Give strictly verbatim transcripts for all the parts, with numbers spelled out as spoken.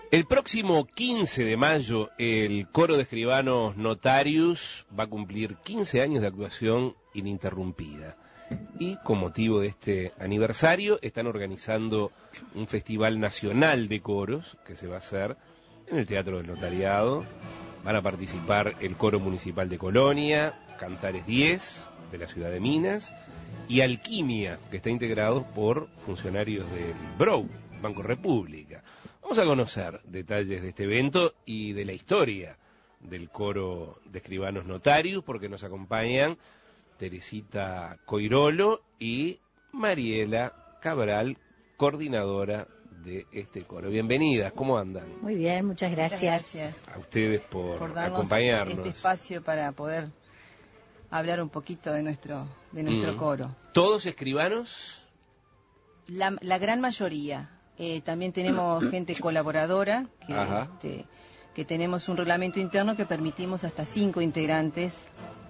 El próximo quince de mayo, el Coro de Escribanos Notarius va a cumplir quince años de actuación ininterrumpida. Y con motivo de este aniversario, están organizando un festival nacional de coros que se va a hacer en el Teatro del Notariado. Van a participar el Coro Municipal de Colonia, Cantares diez de la ciudad de Minas y Alquimia, que está integrado por funcionarios del B R O U, Banco República. Vamos a conocer detalles de este evento y de la historia del Coro de Escribanos Notarius, porque nos acompañan Teresita Coirolo y Mariela Cabral, coordinadora de este coro. Bienvenidas, ¿cómo andan? Muy bien, muchas gracias. Muchas gracias a ustedes por, por darnos acompañarnos. este espacio para poder hablar un poquito de nuestro de nuestro Mm. coro. ¿Todos escribanos? La, la gran mayoría. Eh, también tenemos gente colaboradora, que, este, que tenemos un reglamento interno que permitimos hasta cinco integrantes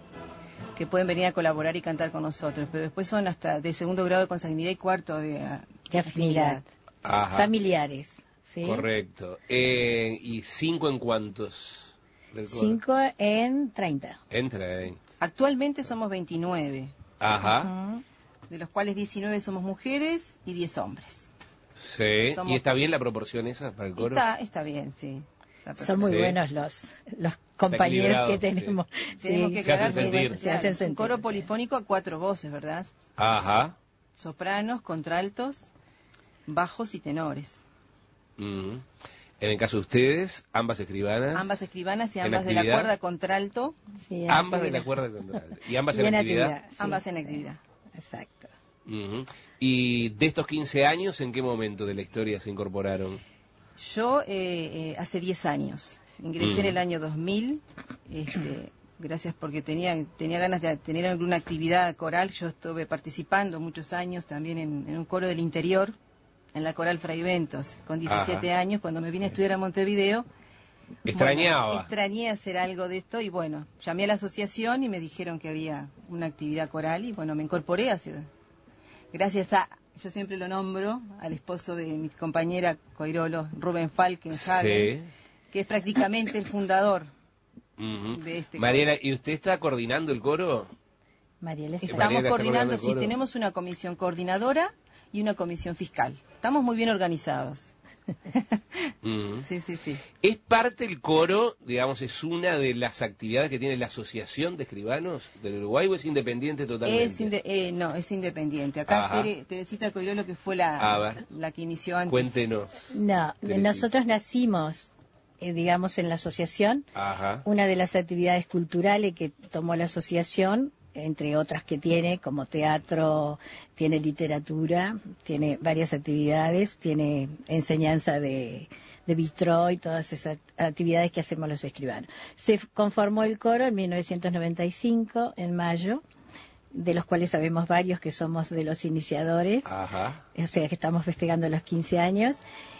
que pueden venir a colaborar y cantar con nosotros, pero después son hasta de segundo grado de consanguinidad y cuarto de, De afinidad. Ajá. Familiares, ¿sí? Correcto. Eh, ¿Y cinco en cuántos? Del coro? Cinco en treinta. En treinta. Actualmente somos veintinueve, Ajá. uh-huh, de los cuales diecinueve somos mujeres y diez hombres. Sí. Somos- ¿Y está bien la proporción esa para el coro? Está, está bien, sí. Está perfecto. Son muy Sí. buenos los, los compañeros equilibrado, que sí. tenemos. Tenemos Sí. que Se hacen aclarar que, sentir. claro, Se hacen es un sentir, coro sí. polifónico a cuatro voces, ¿verdad? Ajá. Sopranos, contraltos, bajos y tenores. Mm. En el caso de ustedes, ambas escribanas. Ambas escribanas y ¿En ambas de la actividad? cuerda contralto, Sí, Ambas de la actividad. cuerda contraria. ¿Y ambas Y en en actividad? actividad, sí, ambas en sí. actividad. Exacto. Ujú. ¿Y de estos quince años, en qué momento de la historia se incorporaron? Yo eh, eh, hace diez años, ingresé Mm. en el año dos mil, este, gracias porque tenía, tenía ganas de tener alguna actividad coral. Yo estuve participando muchos años también en, en un coro del interior, en la Coral Fray Ventos, con diecisiete Ajá. años, cuando me vine a estudiar a Montevideo. Extrañaba. Bueno, extrañé hacer algo de esto y bueno, llamé a la asociación y me dijeron que había una actividad coral y bueno, me incorporé hace, gracias a, yo siempre lo nombro, al esposo de mi compañera Coirolo, Rubén Falkenhagen, Sí. que es prácticamente el fundador Ujú. de este Mariela, ¿y usted está coordinando el coro? Mariela está Estamos Mariela está coordinando, coordinando el sí, coro. tenemos una comisión coordinadora y una comisión fiscal. Estamos muy bien organizados. Ujú. Sí, sí, sí. ¿Es parte el coro, digamos, es una de las actividades que tiene la Asociación de Escribanos del Uruguay o es independiente totalmente? Es inde- eh, no, es independiente. Acá Ajá. Tere- Teresita Coirolo, que fue A la, ver. la que inició antes. Cuéntenos. No, Teresita. nosotros nacimos, eh, digamos, en la asociación. Ajá. Una de las actividades culturales que tomó la asociación, entre otras que tiene, como teatro, tiene literatura, tiene varias actividades, tiene enseñanza de, de vitró y todas esas actividades que hacemos los escribanos. Se f- conformó el coro en mil novecientos noventa y cinco, en mayo, de los cuales sabemos varios que somos de los iniciadores, Ajá. o sea que estamos festejando los quince años.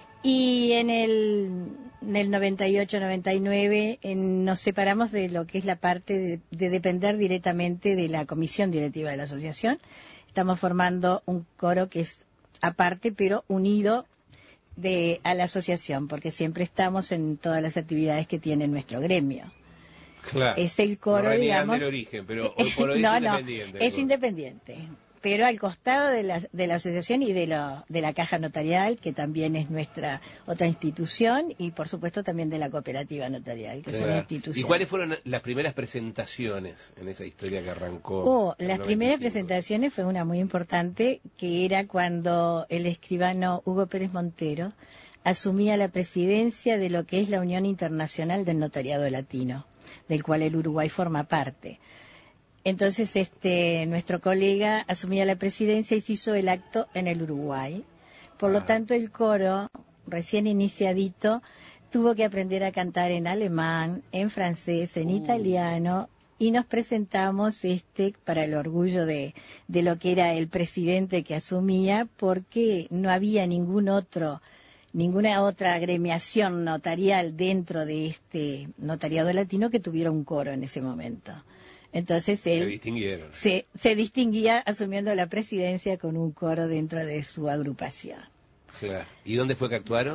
Y en el, en el noventa y ocho noventa y nueve en- nos separamos de lo que es la parte de, de depender directamente de la comisión directiva de la asociación. Estamos formando un coro que es aparte, pero unido de, a la asociación, porque siempre estamos en todas las actividades que tiene nuestro gremio. Claro. Es el coro, no reniegan digamos. del origen, pero hoy por hoy no, es no, independiente. el es coro. independiente, pero al costado de la, de la asociación y de, lo, de la caja notarial, que también es nuestra otra institución, y por supuesto también de la cooperativa notarial, que son Claro. instituciones. ¿Y cuáles fueron las primeras presentaciones en esa historia que arrancó? Oh, en el las noventa y primeras cinco? presentaciones fue una muy importante, que era cuando el escribano Hugo Pérez Montero asumía la presidencia de lo que es la Unión Internacional del Notariado Latino, del cual el Uruguay forma parte. Entonces, este, nuestro colega asumía la presidencia y se hizo el acto en el Uruguay. Por lo Ajá. tanto, el coro, recién iniciadito, tuvo que aprender a cantar en alemán, en francés, en Uh. italiano, y nos presentamos este para el orgullo de, de lo que era el presidente que asumía, porque no había ningún otro, ninguna otra agremiación notarial dentro de este notariado latino que tuviera un coro en ese momento. Entonces Se él distinguieron. se, se distinguía asumiendo la presidencia con un coro dentro de su agrupación. Claro. ¿Y dónde fue que actuaron?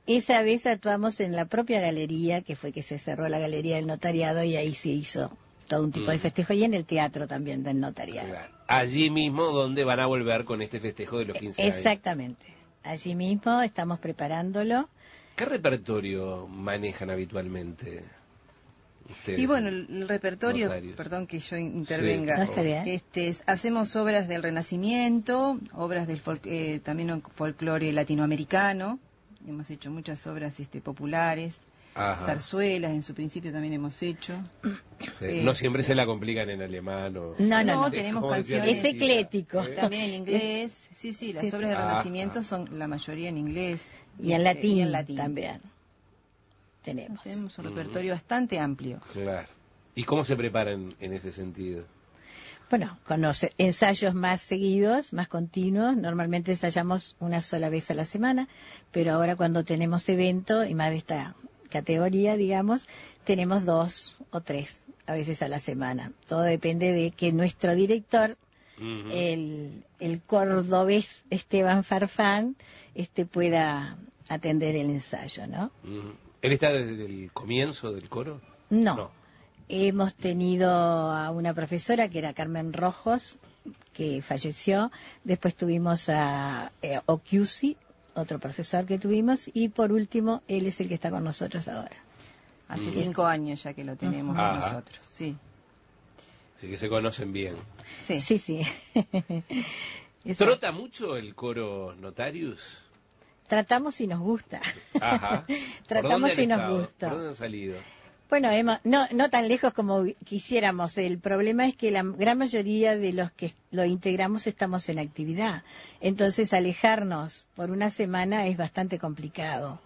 esa vez actuamos en la propia galería, que fue que se cerró la galería del notariado y ahí se hizo todo un tipo mm. de festejo, y en el teatro también del notariado. Claro. Allí mismo donde van a volver con este festejo de los quince años. Exactamente, allí mismo estamos preparándolo. ¿Qué repertorio manejan habitualmente ustedes? Y bueno, el, el repertorio, notarios? Perdón que yo intervenga, sí. No, está bien. Este, es, hacemos obras del Renacimiento, obras del fol eh, también folclore latinoamericano, hemos hecho muchas obras este, populares. Ajá. Zarzuelas, en su principio también hemos hecho. Sí. Eh, no siempre se la complican en alemán o... No, no, no, tenemos canciones... Es eclético. ¿Eh? También en inglés. Sí, sí, las sí, obras sí. de Renacimiento son la mayoría en inglés. Y en latín, y en latín. también. Tenemos. Tenemos un repertorio uh-huh. bastante amplio. Claro. ¿Y cómo se preparan en ese sentido? Bueno, con los ensayos más seguidos, más continuos, normalmente ensayamos una sola vez a la semana, pero ahora cuando tenemos evento, y más de esta categoría, digamos, tenemos dos o tres a veces a la semana. Todo depende de que nuestro director, uh-huh. el, el cordobés Esteban Farfán, este pueda atender el ensayo, ¿no? Uh-huh. ¿Él está desde el comienzo del coro? No. no. Hemos tenido a una profesora que era Carmen Rojos, que falleció. Después tuvimos a eh, Occhiusi, otro profesor que tuvimos, y por último, él es el que está con nosotros ahora. Hace mm. cinco años ya que lo tenemos uh-huh. con nosotros, sí. Así que se conocen bien. Sí, sí. sí. ¿Trota mucho el coro Notarius? Tratamos si nos gusta. Ajá. Tratamos si nos estado? gusta. ¿Por dónde han salido? Bueno, hemos, no, no tan lejos como quisiéramos. El problema es que la gran mayoría de los que lo integramos estamos en actividad. Entonces, alejarnos por una semana es bastante complicado.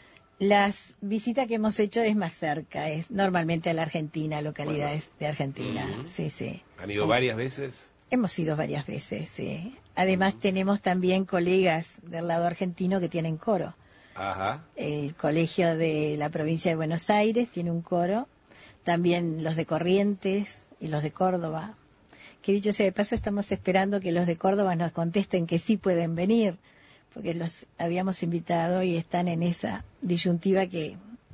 Las visitas que hemos hecho es más cerca, es normalmente a la Argentina, localidades bueno. de Argentina. Uh-huh. Sí, sí. ¿Han ido varias veces? Hemos ido varias veces, sí. Además, uh-huh. tenemos también colegas del lado argentino que tienen coro. Ajá. El colegio de la provincia de Buenos Aires tiene un coro, también los de Corrientes y los de Córdoba, que dicho sea de paso estamos esperando que los de Córdoba nos contesten que sí pueden venir, porque los habíamos invitado y están en esa disyuntiva que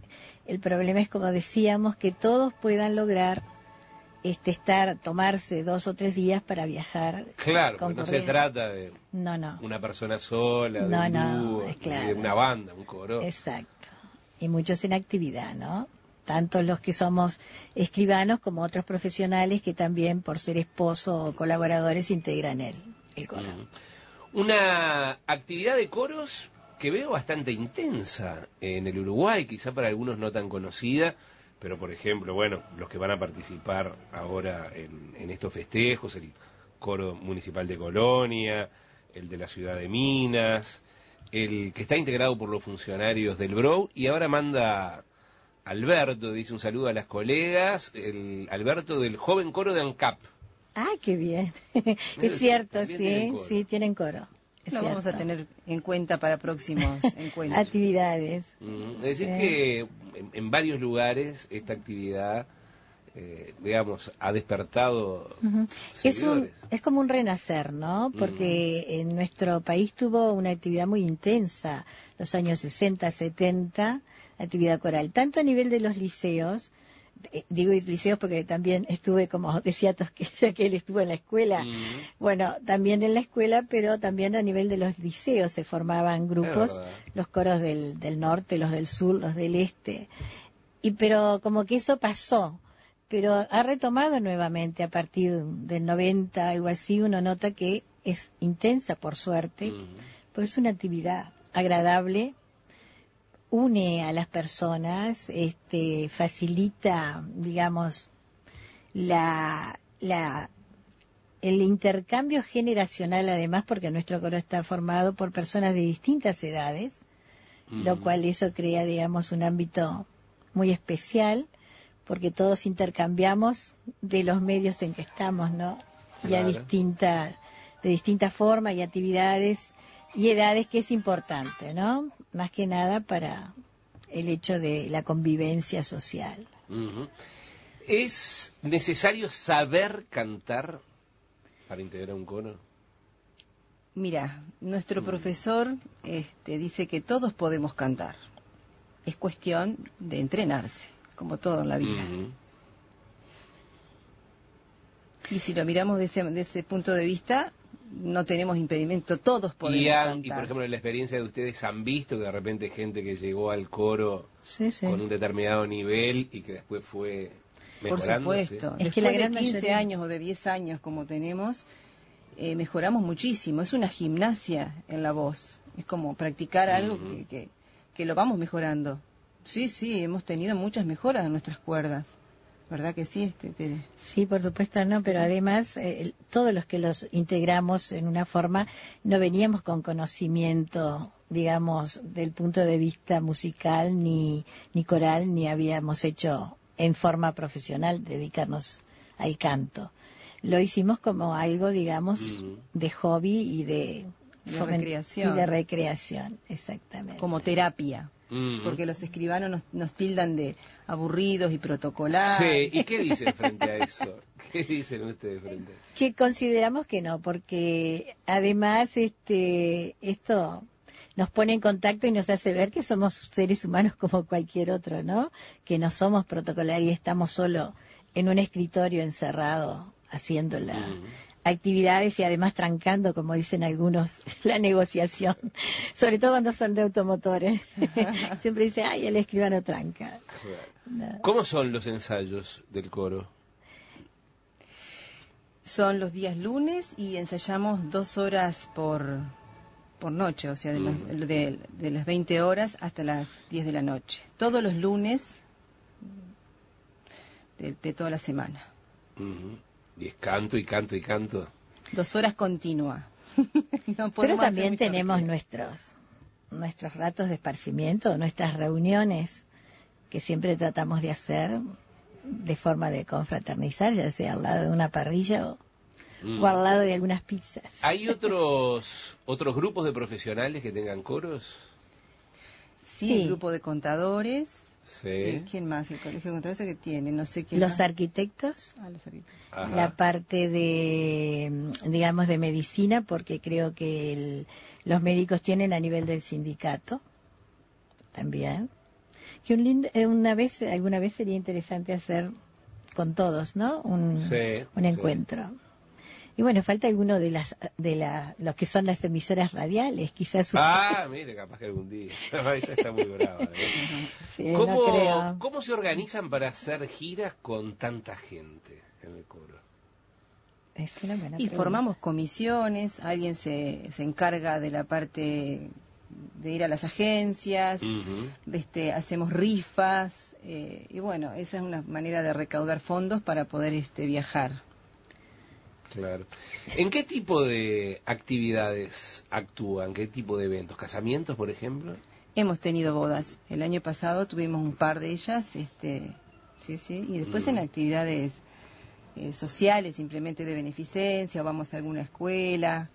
el problema es, como decíamos, que todos puedan lograr este estar, tomarse dos o tres días para viajar. Claro, porque no se trata de no, no. una persona sola, de no, un no, dúo, es claro. de una banda, un coro. Exacto. Y muchos en actividad, ¿no? Tanto los que somos escribanos como otros profesionales que también, por ser esposo o colaboradores, integran el, el coro. Mm. Una actividad de coros que veo bastante intensa en el Uruguay, quizá para algunos no tan conocida, pero por ejemplo, bueno, los que van a participar ahora en, en estos festejos, el coro municipal de Colonia, el de la ciudad de Minas, el que está integrado por los funcionarios del B R O, y ahora manda Alberto, dice un saludo a las colegas, el Alberto del joven coro de ANCAP. Ah, qué bien. Es cierto, sí, sí, tienen coro. Lo cierto. Vamos a tener en cuenta para próximos encuentros. Actividades. Mm, es decir, sí. que en, en varios lugares esta actividad, eh, digamos, ha despertado uh-huh. es, un, es como un renacer, ¿no? Porque uh-huh. en nuestro país tuvo una actividad muy intensa, los años sesenta, setenta, actividad coral, tanto a nivel de los liceos, digo liceos porque también estuve, como decía Tosquella, que él estuvo en la escuela, mm. bueno, también en la escuela, pero también a nivel de los liceos se formaban grupos, los coros del, del norte, los del sur, los del este, y pero como que eso pasó, pero ha retomado nuevamente a partir del noventa, algo así, uno nota que es intensa, por suerte, mm. porque es una actividad agradable, une a las personas, este, facilita, digamos, la, la, el intercambio generacional, además, porque nuestro coro está formado por personas de distintas edades, mm. lo cual eso crea, digamos, un ámbito muy especial, porque todos intercambiamos de los medios en que estamos, ¿no? Claro. Ya distintas, de distintas formas y actividades y edades, que es importante, ¿no? Más que nada para el hecho de la convivencia social. Uh-huh. ¿Es necesario saber cantar para integrar un coro? Mira, nuestro mm. profesor este, dice que todos podemos cantar. es cuestión de entrenarse, como todo en la vida. Uh-huh. Y si lo miramos de ese, de ese punto de vista, no tenemos impedimento, todos podemos y, han, cantar. Y por ejemplo, en la experiencia de ustedes, ¿han visto que de repente gente que llegó al coro sí, sí. con un determinado nivel y que después fue mejorando? Por supuesto. ¿Sí? Es que la gran de quince mayoría... años o de diez años como tenemos, eh, mejoramos muchísimo. Es una gimnasia en la voz. Es como practicar uh-huh. algo que, que, que lo vamos mejorando. Sí, sí, hemos tenido muchas mejoras en nuestras cuerdas. ¿Verdad que sí? Este, te... Sí, por supuesto, no, pero además eh, todos los que los integramos en una forma no veníamos con conocimiento, digamos, del punto de vista musical ni, ni coral, ni habíamos hecho en forma profesional dedicarnos al canto. Lo hicimos como algo, digamos, mm. de hobby y de, de recreación. Y de recreación, exactamente. Como terapia. Mm-hmm. Porque los escribanos nos, nos tildan de aburridos y protocolares. Sí, ¿y qué dicen frente a eso? ¿Qué dicen ustedes frente a eso? Que consideramos que no, porque además este esto nos pone en contacto y nos hace ver que somos seres humanos como cualquier otro, ¿no? Que no somos protocolarios y estamos solo en un escritorio encerrado haciendo la... Mm-hmm. actividades y además trancando, como dicen algunos, la negociación, sobre todo cuando son de automotores. Siempre dice, ay, el escribano tranca. No. ¿Cómo son los ensayos del coro? Son los días lunes y ensayamos dos horas por, por noche, o sea, de, mm. los, de, de las veinte horas hasta las diez de la noche. Todos los lunes de, de toda la semana. Mm. Y es canto y canto y canto. Dos horas continua. No pero también tenemos nuestros nuestros ratos de esparcimiento, nuestras reuniones que siempre tratamos de hacer de forma de confraternizar, ya sea al lado de una parrilla o, mm. o al lado de algunas pizzas. ¿Hay otros otros grupos de profesionales que tengan coros? Sí, sí. El grupo de contadores. Sí. ¿Quién más? El colegio de contadores que tiene, no sé quién los más. Arquitectos. Ah, los arquitectos. Ajá. La parte de, digamos, de medicina, porque creo que el, los médicos tienen a nivel del sindicato también. Que un lindo, una vez, alguna vez sería interesante hacer con todos, ¿no? Un, sí, un encuentro. Sí. Y bueno, falta alguno de las de la, los que son las emisoras radiales, quizás. Ah, mire, capaz que algún día. Esa está muy brava. ¿eh? Sí, ¿Cómo, no creo. ¿Cómo se organizan para hacer giras con tanta gente en el coro? Es una buena y pregunta. Formamos comisiones, alguien se, se encarga de la parte de ir a las agencias, uh-huh. este, hacemos rifas, eh, y bueno, esa es una manera de recaudar fondos para poder este, viajar. Claro. ¿En qué tipo de actividades actúan? ¿Qué tipo de eventos? ¿Casamientos, por ejemplo? Hemos tenido bodas. El año pasado tuvimos un par de ellas, este, sí, sí, y después mm. en actividades eh, sociales, simplemente de beneficencia, o vamos a alguna escuela.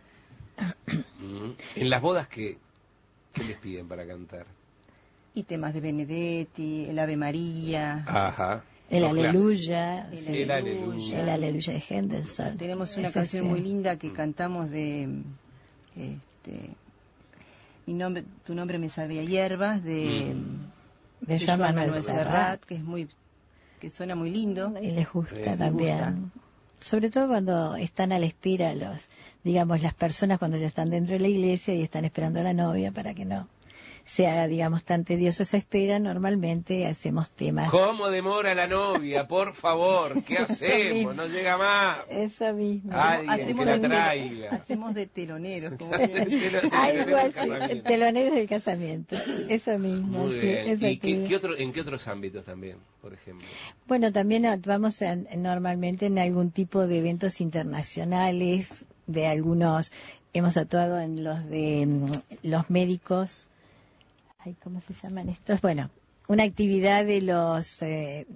Mm. ¿En las bodas qué, qué les piden para cantar? Y temas de Benedetti, el Ave María. Ajá. El Aleluya, el, sí, el Aleluya, el Aleluya de Henderson. Tenemos una Ese canción sí. muy linda que cantamos de, este, mi nombre, tu nombre me sabía hierbas de, mm. de, de Joan Manuel Serrat, Serrat, que es muy, que suena muy lindo y les gusta sí. también. Gusta. Sobre todo cuando están a la espera los, digamos, las personas cuando ya están dentro de la iglesia y están esperando a la novia para que no se haga, digamos, tan tediosa esa espera, normalmente hacemos temas. ¿Cómo demora la novia? Por favor, ¿qué hacemos? No llega más. Eso mismo. Alguien hacemos que la traiga. Hacemos de teloneros. Como Algo así, teloneros del casamiento. Eso mismo. Muy sí, bien. ¿Y qué, qué otro, en qué otros ámbitos también, por ejemplo? Bueno, también actuamos en, normalmente en algún tipo de eventos internacionales, de algunos, hemos actuado en los de um, los médicos. Ay, ¿cómo se llaman estos? Bueno, una actividad de los... Eh,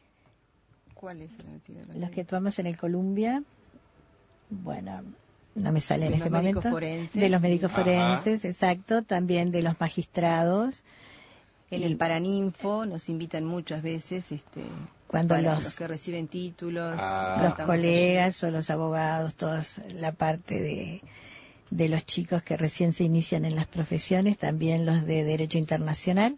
¿Cuál es la actividad? Los que actuamos en el Columbia. Bueno, no me sale en este momento. Forenses, de los médicos Ajá. forenses, exacto. También de los magistrados. En y, el Paraninfo nos invitan muchas veces este, cuando para los, los que reciben títulos. Ah. Los colegas ahí. O los abogados, toda la parte de... de los chicos que recién se inician en las profesiones, también los de Derecho Internacional,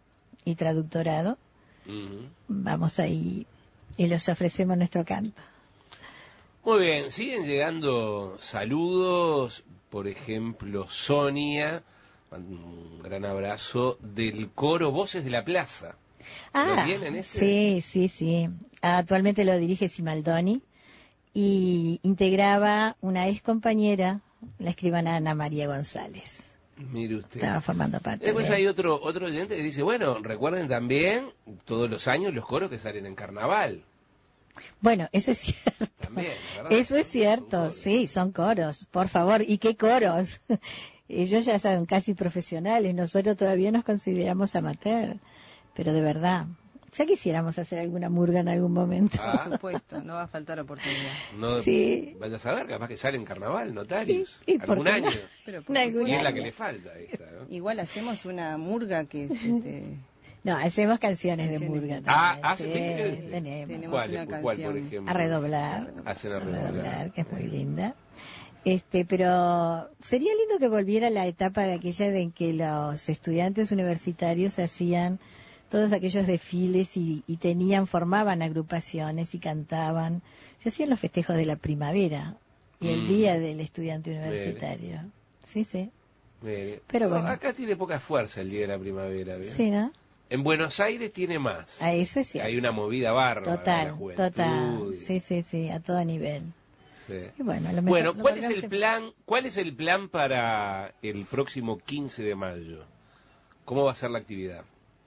y traductorado. Uh-huh. Vamos ahí y les ofrecemos nuestro canto. Muy bien, siguen llegando saludos, por ejemplo, Sonia, un gran abrazo, del coro Voces de la Plaza. Ah, ¿Lo tienen este? Sí, sí, sí. Actualmente lo dirige Simaldoni y integraba una ex compañera, la escribana Ana María González. Mire usted. Estaba formando parte. Después de... hay otro otro oyente que dice, bueno, recuerden también todos los años los coros que salen en carnaval. Bueno, eso es cierto. También, ¿verdad? Eso es cierto, son sí, son coros, por favor. ¿Y qué coros? Ellos ya son casi profesionales, nosotros todavía nos consideramos amateur, pero de verdad, ya quisiéramos hacer alguna murga en algún momento. Ah. Por supuesto, no va a faltar oportunidad. No, sí. Vaya a saber, capaz que sale en carnaval, Notarius, sí, algún año. No? Pero por algún y es año. la que le falta esta, ¿no? Igual hacemos una murga que... Este... No, hacemos canciones, canciones de murga también. Ah, hace, sí, tenemos. tenemos ¿Cuál, una cuál, canción. por ejemplo? A redoblar. Hacen a redoblar. A redoblar, que es muy linda. Este, pero sería lindo que volviera la etapa de aquella de en que los estudiantes universitarios hacían todos aquellos desfiles y, y tenían, formaban agrupaciones y cantaban. Se hacían los festejos de la primavera y el mm. día del estudiante universitario. Mire. Sí, sí. Mire. Pero no, bueno. Acá tiene poca fuerza el día de la primavera, ¿bien? Sí, ¿no? En Buenos Aires tiene más. Ah, eso es cierto. Hay una movida bárbara. Total, de la juventud total. Y... Sí, sí, sí, a todo nivel. Sí. Y bueno, a lo bueno mejor, ¿cuál es el plan? ¿Cuál es el plan para el próximo quince de mayo? ¿Cómo va a ser la actividad?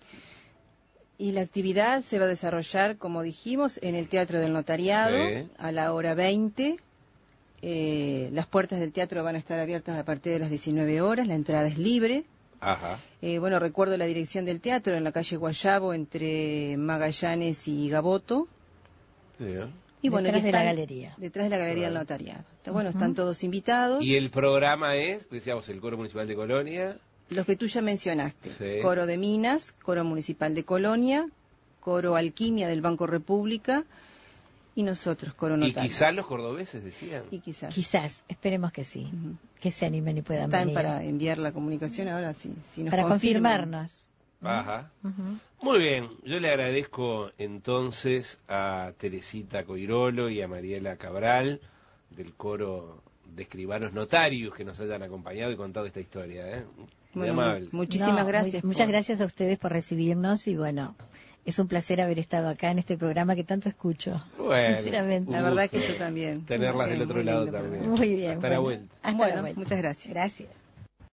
Y la actividad se va a desarrollar, como dijimos, en el Teatro del Notariado, sí. a la hora veinte. Eh, las puertas del teatro van a estar abiertas a partir de las diecinueve horas, la entrada es libre. Ajá. Eh, bueno, recuerdo la dirección del teatro en la calle Guayabo, entre Magallanes y Gaboto. Sí, ¿eh? Y bueno, detrás de la galería. Detrás de la galería claro. del Notariado. Está, bueno, uh-huh. están todos invitados. Y el programa es, decíamos, el Coro Municipal de Colonia. Los que tú ya mencionaste. Sí. Coro de Minas, Coro Municipal de Colonia, Coro Alquimia del Banco República y nosotros, Coro Notarios. Y quizás los cordobeses decían. Y quizás. Quizás, esperemos que sí. Uh-huh. Que se animen y puedan Están venir. para enviar la comunicación ahora, sí. Si nos para confirman. confirmarnos. Ajá. Uh-huh. Muy bien, yo le agradezco entonces a Teresita Coirolo y a Mariela Cabral del coro de escribanos notarios que nos hayan acompañado y contado esta historia, ¿eh? Muy bueno, amable. Muchísimas no, gracias. Muy, por... Muchas gracias a ustedes por recibirnos y bueno, es un placer haber estado acá en este programa que tanto escucho. Bueno, sinceramente. La verdad que yo también. Tenerlas sí, del otro lado también. Muy bien. Hasta bueno, la vuelta. Hasta bueno, la vuelta. Muchas gracias. Gracias.